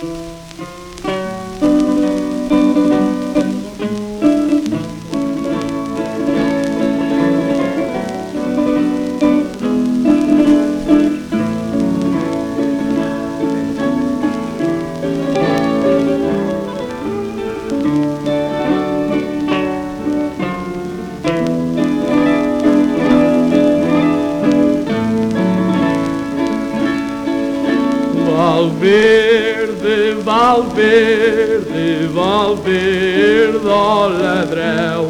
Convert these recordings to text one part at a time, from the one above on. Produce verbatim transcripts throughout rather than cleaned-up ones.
Valverde, Valverde, Valverde, ó ladrão,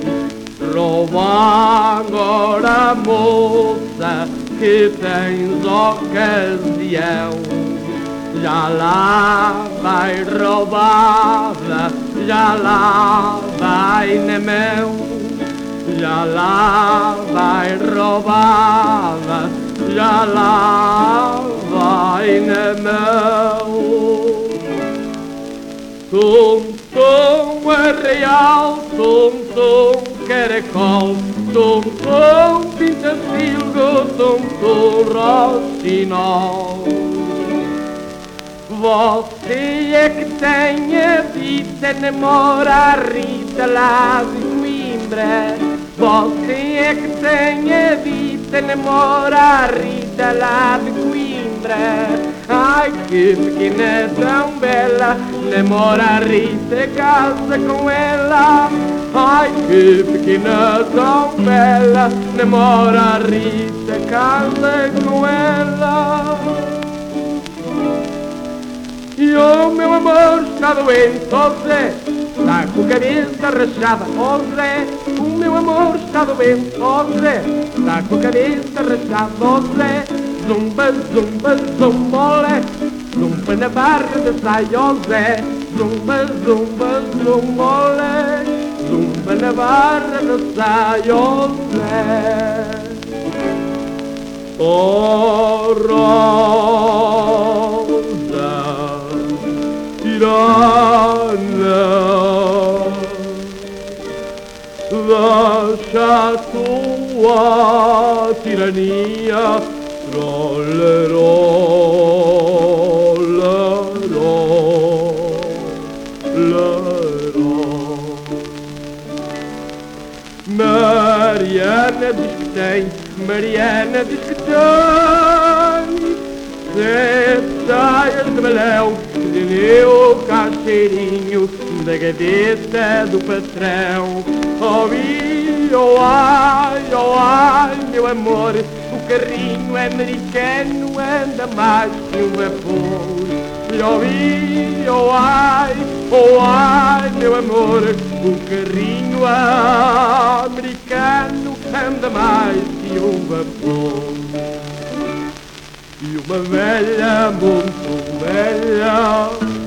rouba agora a moça que tens ocasião. Já lá vai roubada, já lá vai na mão, já lá vai roubada, já lá vai na mão. Tum, tum, arraial, tum, tum, caracol, tum, tum, pintacilgo, tum, tum, rocinol. Você é que tem a vida, namora a Rita lá de Coimbra. Você é que tem a vida, namora a Rita lá de Coimbra. Ai, que pequena tão bela, namora a Rita, casa com ela. Ai, que pequena tão bela, namora a Rita, casa com ela. E o meu amor está doente, ó Zé, está com a cabeça rachada, ó Zé. O meu amor está doente, ó Zé, está com a cabeça rachada, ó Zé. Zumba, zumba, zumbole, zumba na barra da saia, ó Zé. Zumba, zumba, zumbole, zumba na barra da saia, ó Zé. Oh, Rosa tirana, deixa a tua tirania, rollerò, rollerò, rollerò. Mariana diz que tem, Mariana diz que tem sete saias de balão, de o cacheirinho da gaveta do patrão. Oh, oh, ai, oh, ai, meu amor, o carrinho americano anda mais que um vapor. Oh, oh, ai, oh, ai, meu amor, o carrinho americano anda mais que um vapor. E uma velha, muito velha,